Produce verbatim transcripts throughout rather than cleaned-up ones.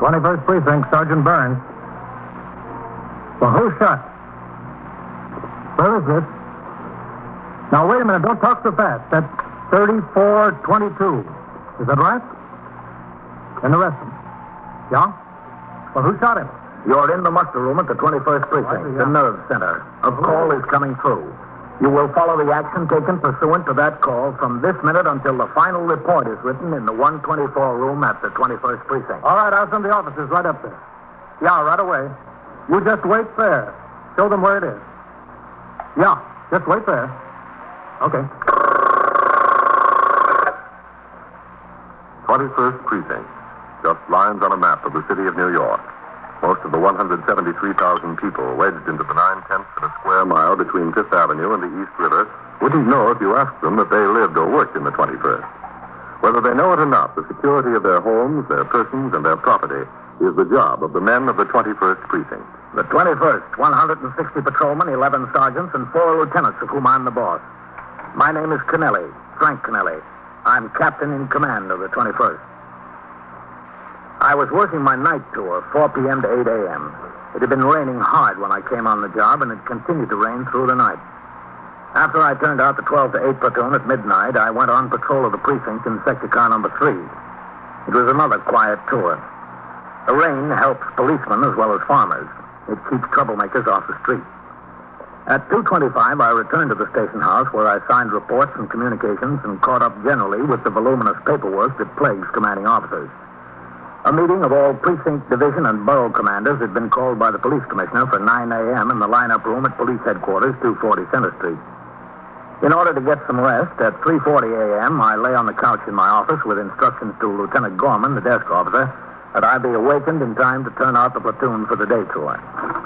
twenty-first Precinct, Sergeant Burns. Well, who shot? Where is this? Now, wait a minute. Don't talk so fast. That's thirty-four twenty-two. Is that right? And the rest of them? Yeah? Well, who shot him? You're in the muster room at the twenty-first Precinct, Oh, yeah. the nerve center. A call is coming through. You will follow the action taken pursuant to that call from this minute until the final report is written in the one twenty-four room at the twenty-first Precinct. All right, I'll send the officers right up there. Yeah, right away. You just wait there. Show them where it is. Yeah, just wait there. Okay. twenty-first Precinct. Just lines on a map of the city of New York. Most of the one hundred seventy-three thousand people wedged into the nine-tenths of a square mile between Fifth Avenue and the East River wouldn't know if you asked them that they lived or worked in the twenty-first. Whether they know it or not, the security of their homes, their persons, and their property is the job of the men of the twenty-first Precinct. The twenty-first, one hundred sixty patrolmen, eleven sergeants, and four lieutenants of whom I'm the boss. My name is Kennelly, Frank Kennelly. I'm captain in command of the twenty-first. I was working my night tour, four p.m. to eight a.m. It had been raining hard when I came on the job, and it continued to rain through the night. After I turned out the twelve to eight platoon at midnight, I went on patrol of the precinct in sector car number three. It was another quiet tour. The rain helps policemen as well as farmers. It keeps troublemakers off the street. At two twenty-five, I returned to the station house where I signed reports and communications and caught up generally with the voluminous paperwork that plagues commanding officers. A meeting of all precinct, division, and borough commanders had been called by the police commissioner for nine a.m. in the lineup room at police headquarters, two forty Center Street. In order to get some rest, at three forty a.m., I lay on the couch in my office with instructions to Lieutenant Gorman, the desk officer, that I be awakened in time to turn out the platoon for the day tour.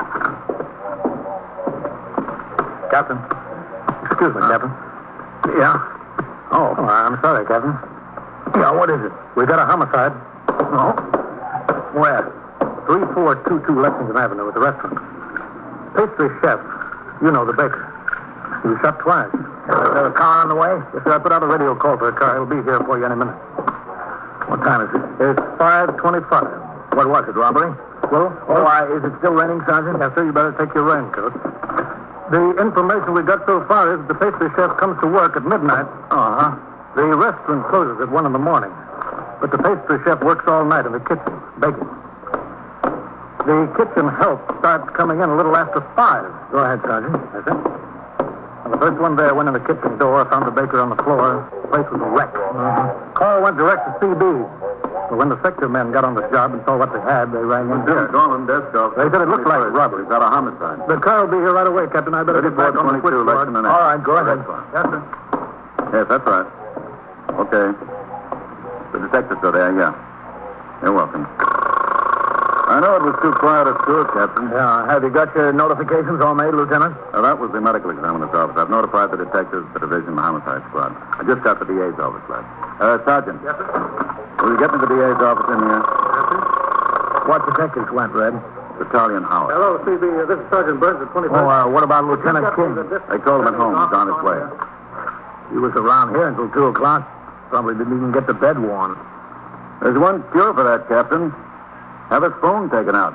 Captain. Excuse me, Captain. Yeah? Oh, I'm sorry, Captain. Yeah, what is it? We got a homicide. Oh? Where? three four two two Lexington Avenue at the restaurant. Pastry chef. You know, the baker. He was shot twice. Is there a car on the way? Yes, sir. I put out a radio call for a car. He'll be here for you any minute. What time is it? It's five twenty-five. What was it, robbery? Well, Oh, I, is it still raining, Sergeant? yes, sir. You better take your raincoat. The information we got so far is that the pastry chef comes to work at midnight. Uh-huh. The restaurant closes at one in the morning. But the pastry chef works all night in the kitchen, baking. The kitchen help starts coming in a little after five. Go ahead, Sergeant. That's it. And the first one there went in the kitchen door, found the baker on the floor. The place was a wreck. Mm-hmm. Call went direct to C B. But when the sector men got on the job and saw what they had, they rang in here. Gorman, desk officer. They said it looked like a robbery. We've got a homicide. The car will be here right away, Captain. I better get back on the switchboard. Lexington All right, go ahead. Yes, sir. Yes, that's right. Okay. The detectives are there, yeah. You're welcome. I know it was too quiet at school, Captain. Yeah, have you got your notifications all made, Lieutenant? Uh, that was the medical examiner's office. I've notified the detectives, the division, the homicide squad. I just got the D A's office, lad. Uh, Sergeant. Yes, sir. Will you get me the D A's office in here? Yes, sir. What detectives went, Red? Italian Howard. Hello, C B. Uh, this is Sergeant Burns at twenty-first. Oh, uh, what about Lieutenant King? They told him at home. He's on his way. He was around here until two o'clock. Probably didn't even get the bed warm. There's one cure for that, Captain. Have his phone taken out.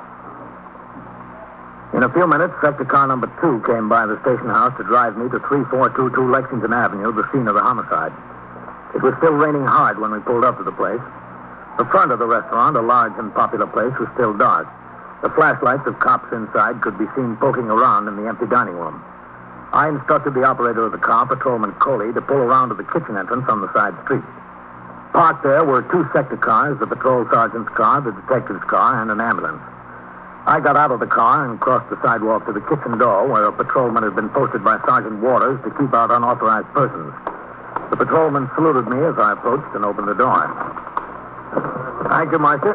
In a few minutes, sector car number two came by the station house to drive me to three four two two Lexington Avenue, the scene of the homicide. It was still raining hard when we pulled up to the place. The front of the restaurant, a large and popular place, was still dark. The flashlights of cops inside could be seen poking around in the empty dining room. I instructed the operator of the car, Patrolman Coley, to pull around to the kitchen entrance on the side street. Parked there were two sector cars, the patrol sergeant's car, the detective's car, and an ambulance. I got out of the car and crossed the sidewalk to the kitchen door where a patrolman had been posted by Sergeant Waters to keep out unauthorized persons. The patrolman saluted me as I approached and opened the door. Thank you, Marshal.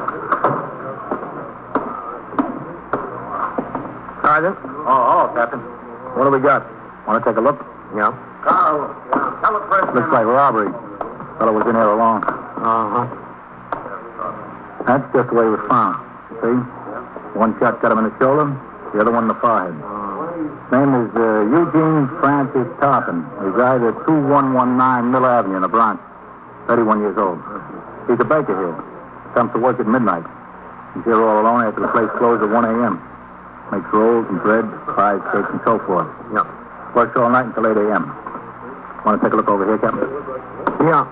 Sergeant? Oh, oh, Captain. What do we got? Want to take a look? Yeah. Carl, tell the press. Looks like robbery. Fellow was in here alone. Uh-huh. That's just the way he was found. See? One shot got him in the shoulder, the other one in the forehead. His name is uh, Eugene Francis Tarpon. Resides at two one one nine Mill Avenue in the Bronx. thirty-one years old. He's a baker here. Comes to work at midnight. He's here all alone after the place closed at one a.m. Makes rolls and bread, pies, cakes, and so forth. Yeah. Works all night until eight a.m. Want to take a look over here, Captain? Yeah.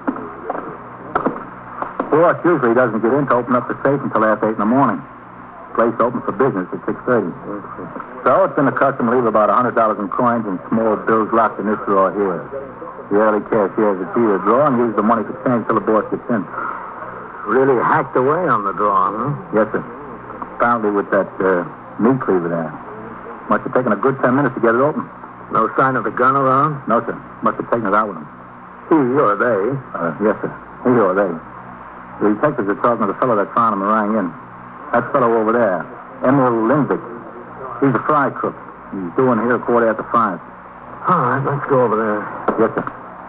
Boss usually doesn't get in to open up the safe until after eight in the morning. Place open for business at six thirty. So it's been the custom to leave about one hundred dollars in coins and small bills locked in this drawer here. The early cashier has a key to the drawer and uses the money for change till the boss gets in. Really hacked away on the drawer, huh? Yes, sir. Apparently with that uh, meat cleaver there. Must have taken a good ten minutes to get it open. No sign of the gun around? No, sir. Must have taken it out with him. He or they? Uh, yes, sir. He or they. The detectives are talking to the fellow that found him and rang in. That fellow over there, Emil Lindvik. He's a fry cook. He's doing here a quarter after five. All right, let's go over there. Yes, sir.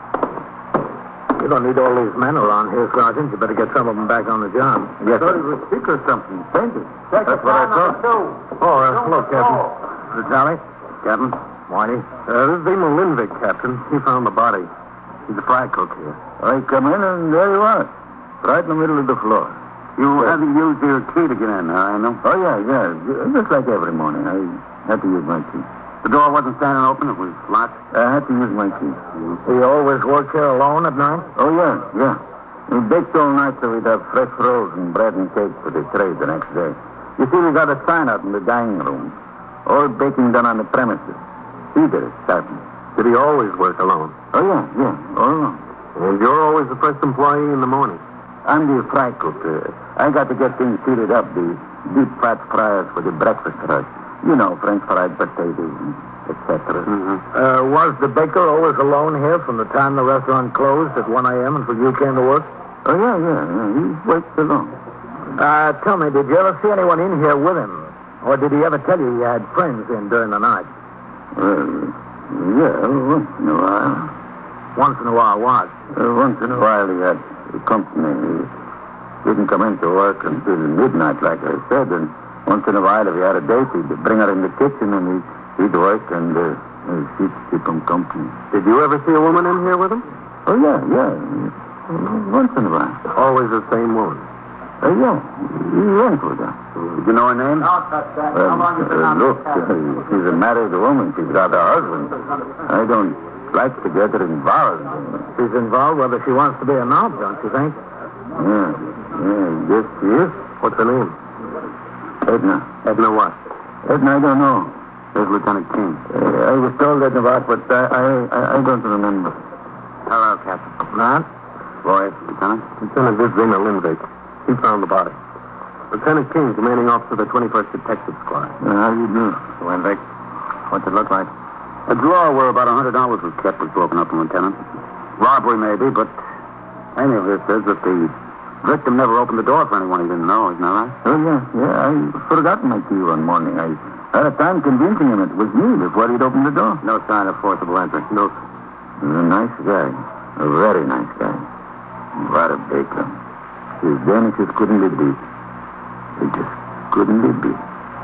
You don't need all these men around here, Sergeant. You better get some of them back on the job. Yes, sir. He was sick or something. Fainted. That's what I thought. Oh, uh, hello, Captain. The tally? Captain? Marty? Uh, this is Emil Lindvik, Captain. He found the body. He's a fry cook here. I come in and there you are. Right in the middle of the floor. You haven't used your key to get in, huh, I know? Oh, yeah, yeah. Just like every morning. I had to use my key. The door wasn't standing open. It was locked. I had to use my key. You always work here alone at night? Oh, yeah, yeah. We baked all night so we'd have fresh rolls and bread and cake for the trade the next day. You see, we got a sign out in the dining room. All baking done on the premises. Either starting. Did he always work alone? Oh, yeah, yeah, all along. And you're always the first employee in the morning? I'm the fry cook. Uh, I got to get things heated up, the deep fat fryers for the breakfast rush. You know, French fried potatoes, et cetera. Mm-hmm. Uh, was the baker always alone here from the time the restaurant closed at one a.m. until you came to work? Oh, yeah, yeah, yeah. He worked alone. Uh, tell me, did you ever see anyone in here with him? Or did he ever tell you he had friends in during the night? Well, yeah, once in a while. Once in a while, what? Uh, once in a while he had company. He didn't come into work until midnight, like I said, and once in a while, if he had a date, he'd bring her in the kitchen and he'd, he'd work and uh, she'd keep him company. Did you ever see a woman in here with him? Oh, yeah, yeah. Once in a while. Always the same woman? Uh, yeah, he went with her. Did you know her name? No, touch that. Well, uh, look, uh, she's a married woman. She's got a husband. I don't like to get her involved. She's involved whether she wants to be or not, don't you think? Yeah, yeah, yes, she is. What's her name? Edna. Edna what? Edna, I don't know. There's Lieutenant King. Uh, I was told that about, but uh, I, I I don't remember. Hello, Captain. Matt? Boy, Lieutenant. Lieutenant, this is Emil Lindvik. He found the body. Lieutenant King, commanding officer of the twenty-first Detective Squad. Uh, how do you do? Lindvik. What's it look like? A drawer where about one hundred dollars was kept was broken up, Lieutenant. Robbery, maybe, but any of this says that the victim never opened the door for anyone he didn't know, isn't that right? Oh, yeah, yeah. I forgot my key one morning. I had a time convincing him it was me before he'd opened the door. No sign of forcible entry. No. He's a nice guy. A very nice guy. What a baker. His vanishes couldn't be beat. They just couldn't be beat.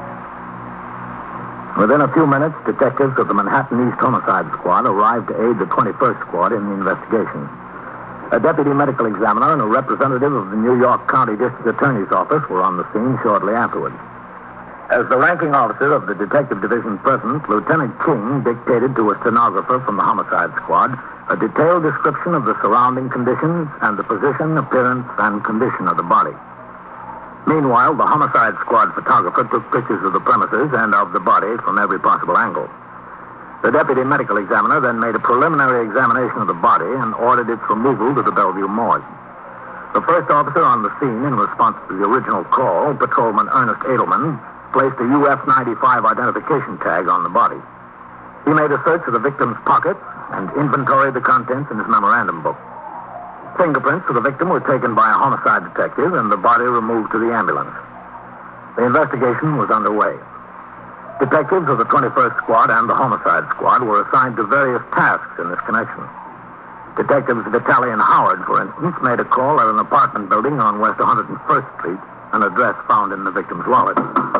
Within a few minutes, detectives of the Manhattan East Homicide Squad arrived to aid the twenty-first Squad in the investigation. A deputy medical examiner and a representative of the New York County District Attorney's Office were on the scene shortly afterwards. As the ranking officer of the Detective Division present, Lieutenant King dictated to a stenographer from the Homicide Squad a detailed description of the surrounding conditions and the position, appearance, and condition of the body. Meanwhile, the Homicide Squad photographer took pictures of the premises and of the body from every possible angle. The deputy medical examiner then made a preliminary examination of the body and ordered its removal to the Bellevue morgue. The first officer on the scene, in response to the original call, Patrolman Ernest Edelman, placed a U F ninety-five identification tag on the body. He made a search of the victim's pockets and inventoried the contents in his memorandum book. Fingerprints of the victim were taken by a homicide detective and the body removed to the ambulance. The investigation was underway. Detectives of the twenty-first Squad and the Homicide Squad were assigned to various tasks in this connection. Detectives Vitale and Howard, for instance, made a call at an apartment building on West one hundred first Street, an address found in the victim's wallet.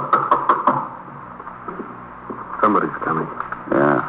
Somebody's coming. Yeah.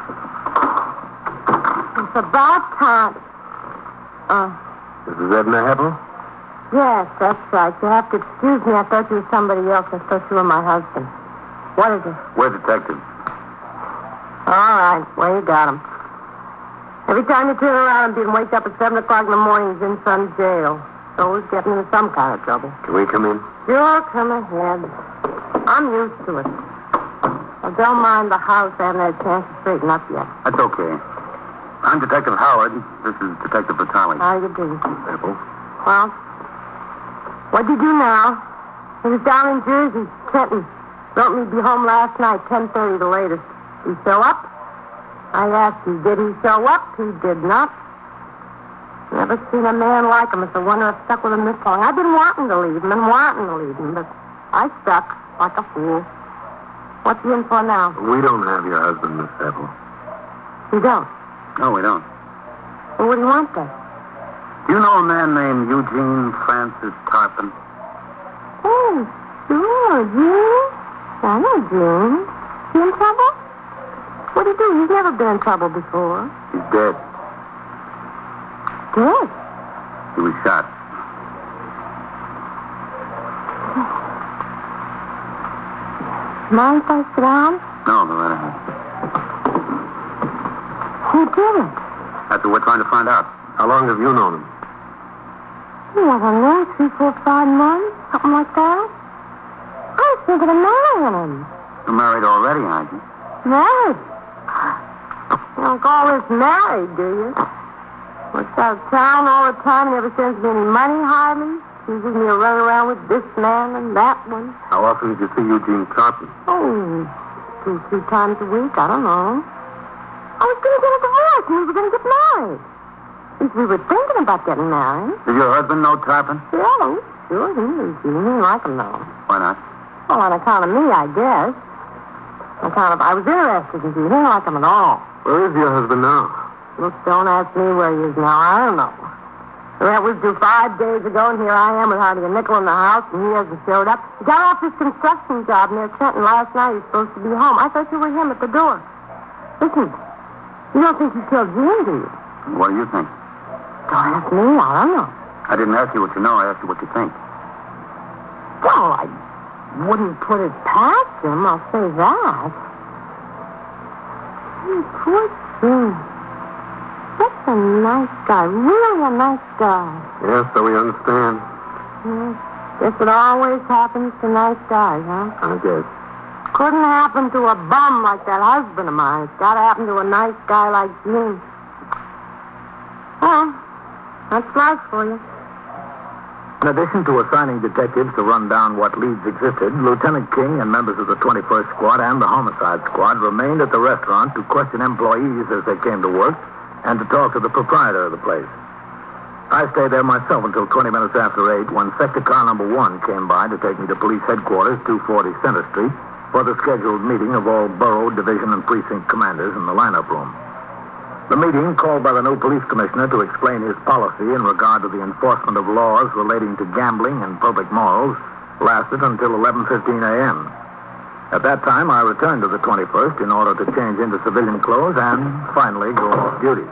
It's about time. Uh, This is Edna Heppel? Yes, that's right. You have to excuse me. I thought you were somebody else. I thought you were my husband. What is it? We're detectives. All right. Well, you got him. Every time you turn around, being waked up at seven o'clock in the morning, he's in some jail. So he's getting into some kind of trouble. Can we come in? Sure, come ahead. I'm used to it. I don't mind the house. I haven't had a chance to straighten up yet. That's okay. I'm Detective Howard. This is Detective Vitale. How you do? Apple. Well, what'd you do now? He was down in Jersey, Trenton. Wrote me to be home last night, ten thirty the latest. He show up? I asked him, did he show up? He did not. Never seen a man like him. It's a wonder I've stuck with him this long. I've been wanting to leave him and wanting to leave him, but I stuck like a fool. What's he in for now? We don't have your husband, Miss Apple. You don't? No, we don't. Well, what do you want then? Do you know a man named Eugene Francis Tarpon? Oh, sure, June. I know June. He in trouble? What'd he do? He's never been in trouble before. He's dead. Dead? He was shot. Mind if I sit down? No, no matter. Who did it? That's what we're trying to find out. How long have you known him? Yeah, I don't know, three, four, five months, something like that. I was thinking of marrying him. You're married already, aren't you? Married? You don't call this married, do you? Works out of town all the time, never sends me any money, hardly. Chooses me to run around with this man and that one. How often did you see Eugene Tarpon? Oh, two, three times a week, I don't know. I was going to get a divorce and we were going to get married. At least we were thinking about getting married. Did your husband know Tarpon? Yeah, sure, he knew Eugene. He didn't like him, though. Why not? Well, on account of me, I guess. On account of, I was interested in Eugene. He didn't like him at all. Where is your husband now? Look, don't ask me where he is now. I don't know. That was due five days ago, and here I am with hardly a nickel in the house, and he hasn't showed up. He got off his construction job near Trenton last night. He's supposed to be home. I thought you were him at the door. Listen, you don't think he killed June, do you? What do you think? Don't ask me. I don't know. I didn't ask you what you know. I asked you what you think. Well, I wouldn't put it past him. I'll say that. Hmm, poor June. That's a nice guy. Really a nice guy. Yes, so we understand. Yeah. Guess it always happens to nice guys, huh? I guess. Couldn't happen to a bum like that husband of mine. It's got to happen to a nice guy like June. Well, that's life for you. In addition to assigning detectives to run down what leads existed, Lieutenant King and members of the twenty-first Squad and the Homicide Squad remained at the restaurant to question employees as they came to work and to talk to the proprietor of the place. I stayed there myself until twenty minutes after eight when sector car number one came by to take me to police headquarters, two forty Center Street, for the scheduled meeting of all borough, division, and precinct commanders in the lineup room. The meeting, called by the new police commissioner to explain his policy in regard to the enforcement of laws relating to gambling and public morals, lasted until eleven fifteen a.m. At that time, I returned to the twenty-first in order to change into civilian clothes and finally go off duty.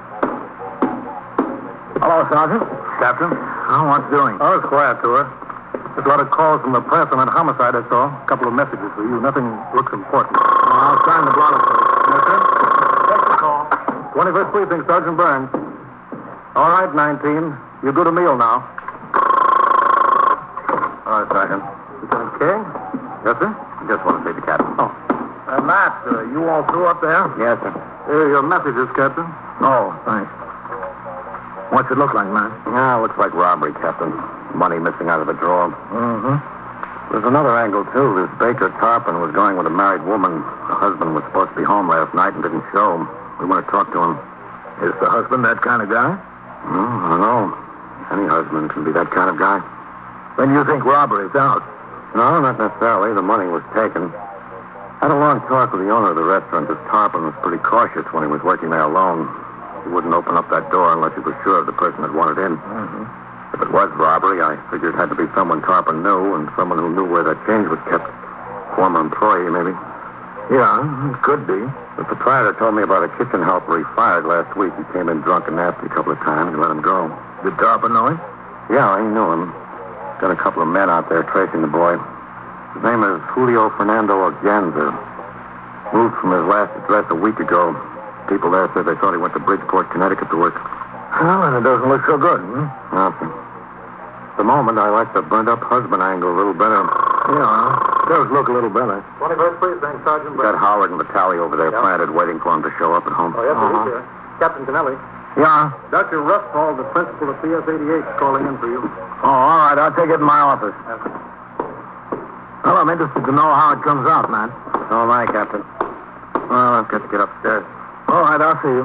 Hello, Sergeant. Captain. Oh, what's doing? Oh, it's quiet, to her. Just a lot of calls from the press on that homicide I saw. A couple of messages for you. Nothing looks important. I'll sign the blotter, please. Yes, sir. Take the call. twenty-first Precinct, Sergeant Burns. All right, nineteen. You're good a meal now. All right, Sergeant. Lieutenant King? Yes, sir? I just want to see the captain. Oh. Uh, Matt, uh, you all through up there? Yes, sir. Here are your messages, Captain. Oh, thanks. What's it look like, man? Yeah, looks like robbery, Captain. Money missing out of the drawer. Mm-hmm. There's another angle, too. This Baker Tarpon was going with a married woman. The husband was supposed to be home last night and didn't show. We want to talk to him. Is the husband that kind of guy? Mm, I don't know. Any husband can be that kind of guy. Then you think robbery's out? No, not necessarily. The money was taken. Had a long talk with the owner of the restaurant. This Tarpon was pretty cautious when he was working there alone. He wouldn't open up that door unless he was sure of the person that wanted in. Mm-hmm. If it was robbery, I figured it had to be someone Tarpon knew and someone who knew where that change was kept. Former employee, maybe. Yeah, it could be. The proprietor told me about a kitchen helper he fired last week. He came in drunk and nasty a couple of times and let him go. Did Tarpon know him? Yeah, I knew him. Got a couple of men out there tracing the boy. His name is Julio Fernando Organza. Moved from his last address a week ago. People there said they thought he went to Bridgeport, Connecticut to work. Well, and it doesn't look so good, hmm? Nothing. At the moment, I like the burnt-up husband angle a little better. Yeah, it does look a little better. twenty-first Precinct, Sergeant. Got Howard and Vitale over there Yeah. planted, waiting for him to show up at home. Oh, yes, Uh-huh. sir. Captain Kennelly. Yeah? Doctor Rustall, the principal of P S eighty-eight, is calling in for you. Oh, all right. I'll take it in my office. Well, I'm interested to know how it comes out, man. So am I, Captain. Well, I've got to get upstairs. All right, I'll see you.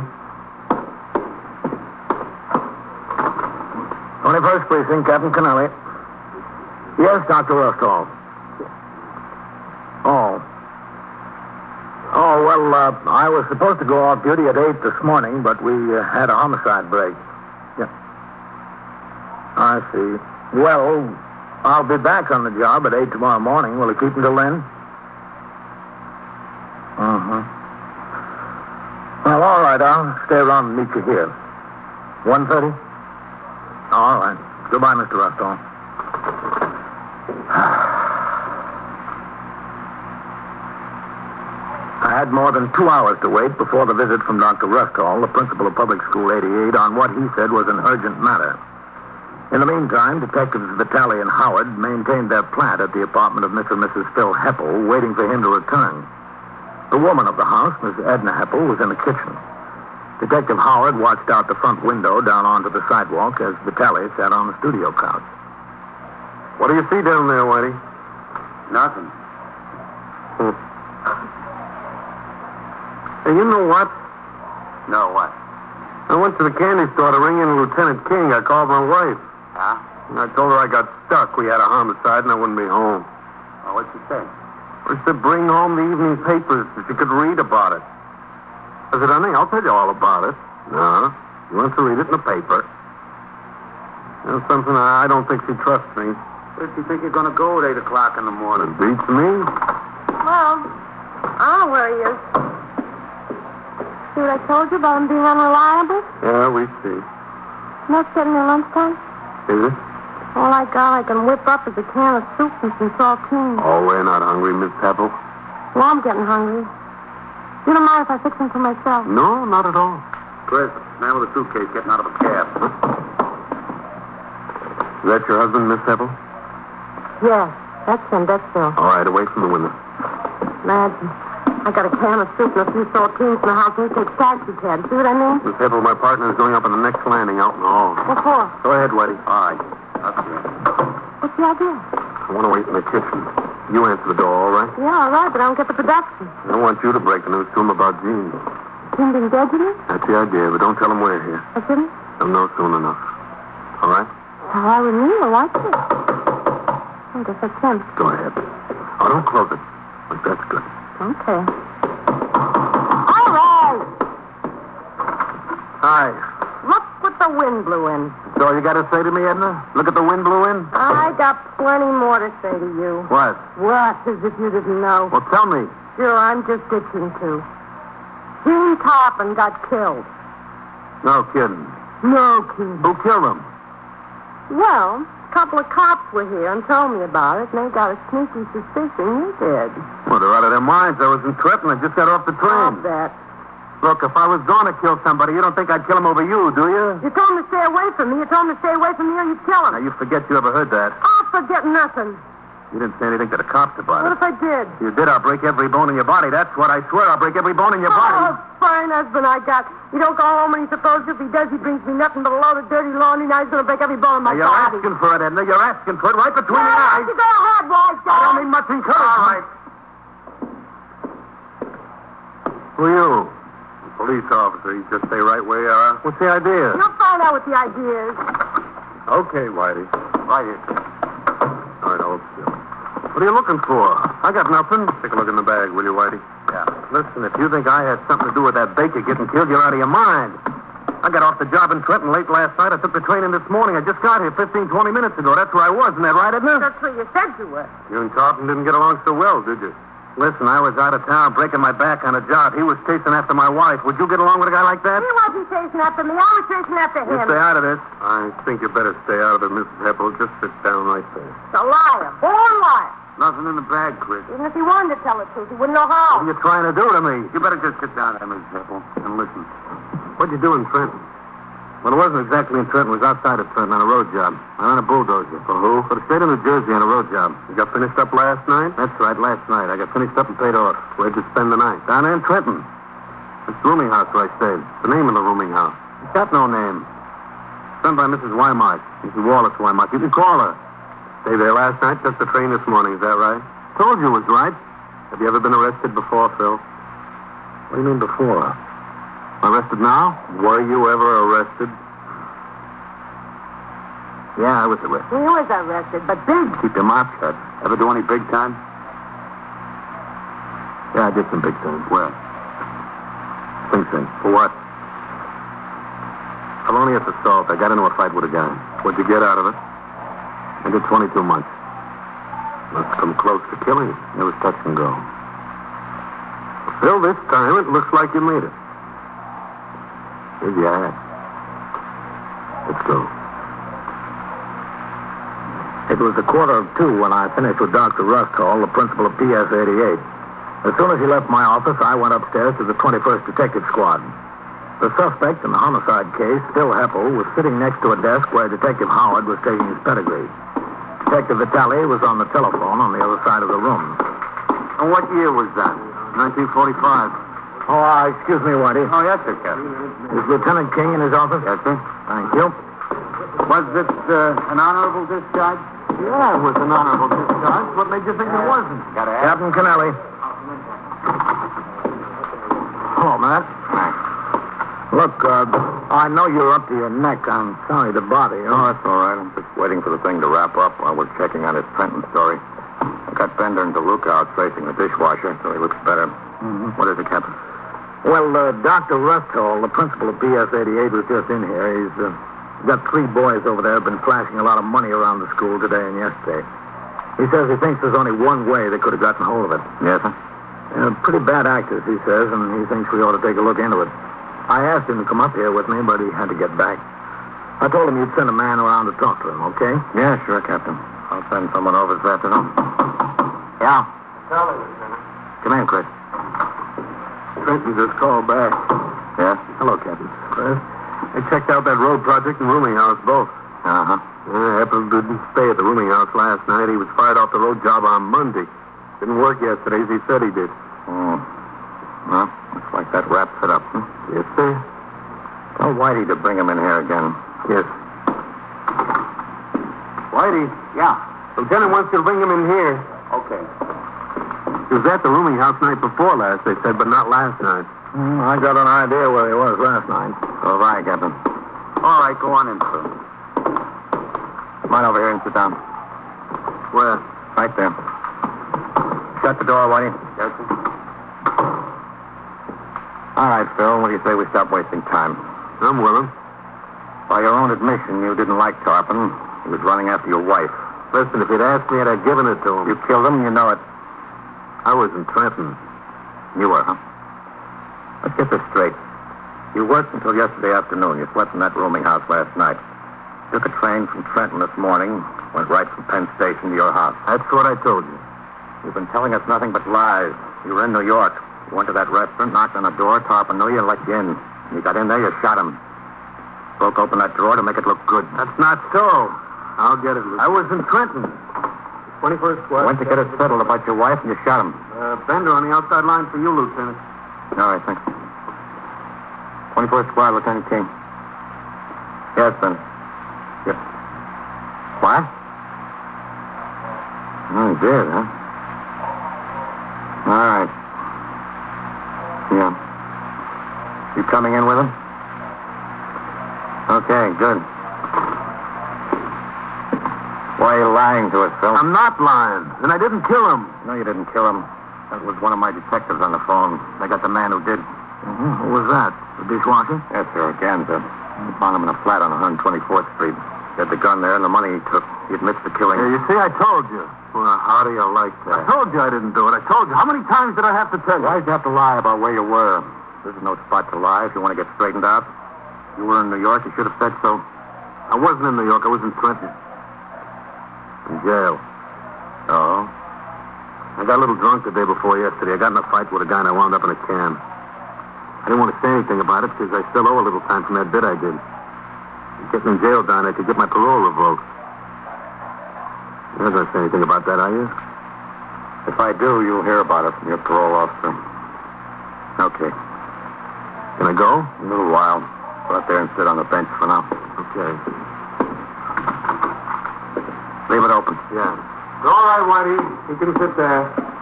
twenty-first Precinct, Captain Kennelly. Yes, Doctor Rustall. Oh. Oh, well, uh, I was supposed to go off duty at eight this morning, but we uh, had a homicide break. Yeah. I see. Well, I'll be back on the job at eight tomorrow morning. Will you keep until then? Uh-huh. Well, all right. I'll stay around and meet you here. one thirty? All right. Goodbye, Mister Rustall. I had more than two hours to wait before the visit from Doctor Rustall, the principal of Public School eighty-eight, on what he said was an urgent matter. In the meantime, Detectives Vitale and Howard maintained their plant at the apartment of Mister and Missus Phil Heppel, waiting for him to return. The woman of the house, Miss Edna Heppel, was in the kitchen. Detective Howard watched out the front window down onto the sidewalk as Vitale sat on the studio couch. What do you see down there, Whitey? Nothing. Hmm. Hey, you know what? No, what? I went to the candy store to ring in Lieutenant King. I called my wife. Huh? And I told her I got stuck. We had a homicide and I wouldn't be home. Oh, what'd she say? She said bring home the evening papers so she could read about it. I said, honey, I'll tell you all about it. No, she wants to read it in the paper. That's something I I don't think she trusts me. Where does she think you're going to go at eight o'clock in the morning? It beats me. Well, I don't know where he is. See what I told you about him being unreliable? Yeah, we see. Not getting your lunchtime? Is it? All I got I can whip up is a can of soup and some saltines. Oh, we're not hungry, Miss Pebble. Well, I'm getting hungry. You don't mind if I fix them for myself? No, not at all. Chris, man with a suitcase getting out of a cab. Is that your husband, Miss Pebble? Yeah, that's him, that's Phil. All right, away from the window. Imagine. I got a can of soup and a few saltines in the house, and he takes taxi cab. See what I mean? Miss Pebble, my partner is going up on the next landing out in the hall. What for? Go ahead, Whitey. All right. That's good. What's the idea? I want to wait in the kitchen. You answer the door, all right? Yeah, all right, but I don't get the production. I want you to break the news to him about Gene. Gene been dead, you mean? That's the idea, but don't tell him we're here. I didn't? I'll know soon enough. All right? All right with me, I like it. I guess that's him. Go ahead. Oh, don't close it. But that's good. Okay. All right. Hi. Look what the wind blew in. That's all you got to say to me, Edna? Look at the wind blew in? I got plenty more to say to you. What? What, as if you didn't know? Well, tell me. Sure, I'm just itching to. Gene Tarpon got killed. No kidding. No kidding. Who killed him? Well, a couple of cops were here and told me about it, and they got a sneaky suspicion you did. Well, they're out of their minds. I was in Trenton. I just got off the I'll train. bet. Look, if I was going to kill somebody, you don't think I'd kill him over you, do you? You told him to stay away from me. You told him to stay away from me or you'd kill him. Now, you forget you ever heard that. I'll forget nothing. You didn't say anything to the cops about What it. if I did? If you did, I'll break every bone in your body. That's what I swear. I'll break every bone in your Oh, body. fine husband I got. You don't go home when he's supposed to. If he does, he brings me nothing but a load of dirty laundry. Now he's going to break every bone in my Now, you're body. asking for it, Edna. You're asking for it right between Well, the why eyes. don't you go ahead, White I don't need much encouragement. Who are you? A police officer. You just stay right where you are. What's the idea? You'll find out what the idea is. Okay, Whitey. Right here. All right, hold still. What are you looking for? I got nothing. Take a look in the bag, will you, Whitey? Yeah. Listen, if you think I had something to do with that baker getting killed, you're out of your mind. I got off the job in Trenton late last night. I took the train in this morning. I just got here fifteen, twenty minutes ago. That's where I was. Isn't that right, isn't it? That's where you said you were. You and Tarleton didn't get along so well, did you? Listen, I was out of town breaking my back on a job. He was chasing after my wife. Would you get along with a guy like that? He wasn't chasing after me. I was chasing after You him. stay out of this. I think you better stay out of it, Missus Heppel. Just sit down right there. He's a liar. Born liar. Nothing in the bag, Chris. Even if he wanted to tell the truth, he wouldn't know What how. are you trying to do to me? You better just sit down there, Missus Heppel, and listen. What'd you do in Trenton? Well, it wasn't exactly in Trenton. It was outside of Trenton on a road job. I ran a bulldozer. For who? For the state of New Jersey on a road job. You got finished up last night? That's right, last night. I got finished up and paid off. Where'd you spend the night? Down there in Trenton. It's the rooming house where I stayed. The name of the rooming house. It's got no name. Sent by Missus Wymark. Missus Wallace Wymark. You can call her. Stay there last night, took the train this morning. Is that right? Told you it was right. Have you ever been arrested before, Phil? What do you mean before? Arrested now? Were you ever arrested? Yeah, I was arrested. He was arrested, but big. Keep your mouth shut. Ever do any big time? Yeah, I did some big time. Where? Sing Sing. For what? Felonious assault. I got into a fight with a guy. What'd you get out of it? I did twenty-two months. Must come close to killing. It was touch and go. Phil, this time it looks like you made it. Here's your hat. Let's go. It was a quarter of two when I finished with Doctor Rusthall, the principal of P S eighty-eight. As soon as he left my office, I went upstairs to the twenty-first Detective Squad. The suspect in the homicide case, Phil Heppel, was sitting next to a desk where Detective Howard was taking his pedigree. Detective Vitale was on the telephone on the other side of the room. And what year was that? nineteen forty-five. Oh, uh, excuse me, Whitey. Oh, yes, sir, Captain. Is Lieutenant King in his office? Yes, sir. Thank you. Was this uh, an honorable discharge? Yeah, it was an honorable discharge. What made you think it wasn't? Got it. Captain Kennelly. Hello, Matt. Look, uh, I know you're up to your neck. I'm sorry to bother you. Oh, that's all right. I'm just waiting for the thing to wrap up while we're checking on his Trenton story. I got Bender and DeLuca out tracing the dishwasher, so he looks better. Mm-hmm. What is it, Captain? Well, uh, Doctor Rusthall, the principal of P S eighty-eight, was just in here. He's uh, got three boys over there who've been flashing a lot of money around the school today and yesterday. He says he thinks there's only one way they could have gotten hold of it. Yes, sir? Uh, pretty bad actors, he says, and he thinks we ought to take a look into it. I asked him to come up here with me, but he had to get back. I told him you'd send a man around to talk to him, okay? Yeah, sure, Captain. I'll send someone over this afternoon. Yeah. Tell me, Lieutenant. Come in, Chris. Trenton just called back. Yeah? Hello, Captain. Chris, I checked out that road project and rooming house both. Uh-huh. Uh, Heppel didn't stay at the rooming house last night. He was fired off the road job on Monday. Didn't work yesterday as he said he did. Oh. Well, looks like that wraps it up. Hmm? Yes, sir. Tell Whitey to bring him in here again. Yes. Whitey. Yeah. Lieutenant wants you to bring him in here. Okay. He was at the rooming house night before last, they said, but not last night. Mm, I got an idea where he was last night. So have I, Captain. All right, go on in, sir. Come on over here and sit down. Where? Right there. Shut the door, Whitey. Yes, sir. All right, Phil, what do you say we stop wasting time? I'm willing. By your own admission, you didn't like Tarpon. He was running after your wife. Listen, if he'd asked me, I'd have given it to him. You killed him, you know it. I was in Trenton. You were, huh? Let's get this straight. You worked until yesterday afternoon. You slept in that rooming house last night. Took a train from Trenton this morning, went right from Penn Station to your house. That's what I told you. You've been telling us nothing but lies. You were in New York. You went to that restaurant, knocked on the door, Tarpon knew you, and let you in. You got in there, you shot him. Broke open that drawer to make it look good. That's not so. I'll get it, Lieutenant. I was in Trenton. twenty-first Squad. Went to get it settled about your wife, and you shot him. Uh, Bender on the outside line for you, Lieutenant. All right, thanks. twenty-first Squad, Lieutenant King. Yes, Ben. Yes. What? Oh, he did, huh? All right. Yeah. You coming in with him? Okay, good. Why are you lying to us, Phil? I'm not lying, and I didn't kill him. No, you didn't kill him. That was one of my detectives on the phone. They got the man who did. Mm-hmm. Who was that? The dishwasher? Yes, sir, Ganza. We found him in a flat on one twenty-fourth Street. He had the gun there and the money he took. He admits to killing. Yeah, you see, I told you. Well, how do you like that? I told you I didn't do it. I told you. How many times did I have to tell you? Why'd you have to lie about where you were? This is no spot to lie if you want to get straightened out. You were in New York. You should have said so. I wasn't in New York. I was in Trenton. In jail. Oh? I got a little drunk the day before yesterday. I got in a fight with a guy and I wound up in a can. I didn't want to say anything about it because I still owe a little time from that bid I did. Get me in jail down there to get my parole revoked. You're not going to say anything about that, are you? If I do, you'll hear about it from your parole officer. Okay. Can I go? A little while. Go out there and sit on the bench for now. Okay. Leave it open. Yeah. All right, Whitey. You can sit there.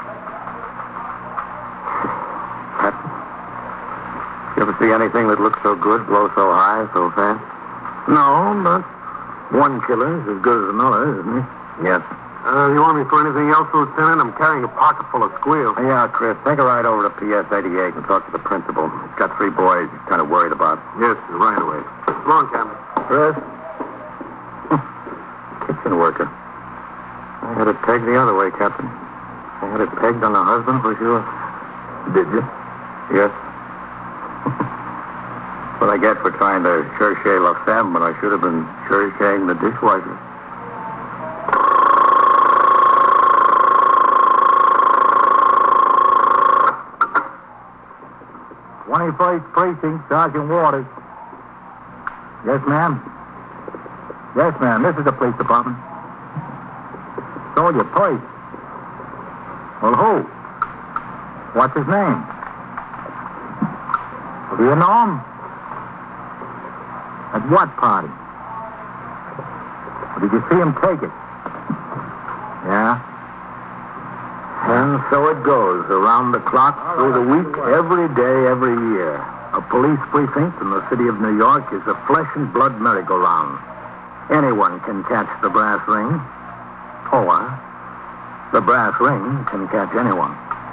Captain, you ever see anything that looks so good, blow so high, so fast? No, but one killer is as good as another, isn't he? Yes. Uh, you want me for anything else, Lieutenant? I'm carrying a pocket full of squeals. Yeah, Chris, take a ride over to P S eighty-eight and talk to the principal. He's got three boys he's kind of worried about. Yes, sir, right away. Come on, Captain. Chris? Kitchen worker. I had it pegged the other way, Captain. I had it pegged on the husband for sure. Did you? Yes. What I get for trying to cherchez la femme when I should have been cherching the dishwasher. twenty-first Precinct, Sergeant Waters. Yes, ma'am. Yes, ma'am. This is the police department. Stole your purse. Well, who? What's his name? Do you know him? At what party? Or did you see him take it? Yeah? And so it goes, around the clock, through the week, every day, every year. A police precinct in the city of New York is a flesh and blood merry-go-round. Anyone can catch the brass ring, or the brass ring can catch anyone.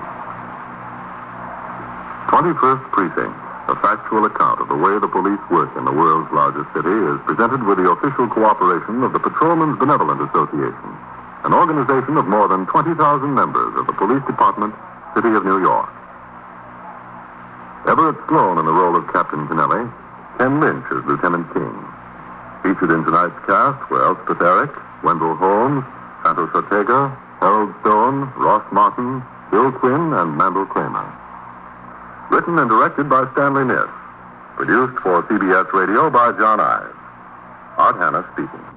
twenty-first Precinct, a factual account of the way the police work in the world's largest city, is presented with the official cooperation of the Patrolmen's Benevolent Association, an organization of more than twenty thousand members of the Police Department, City of New York. Everett Sloan in the role of Captain Kennelly, Ken Lynch as Lieutenant King. Featured in tonight's cast were Elspeth Eric, Wendell Holmes, Santos Ortega, Harold Stone, Ross Martin, Bill Quinn, and Mandel Kramer. Written and directed by Stanley Niss. Produced for C B S Radio by John Ives. Art Hanna speaking.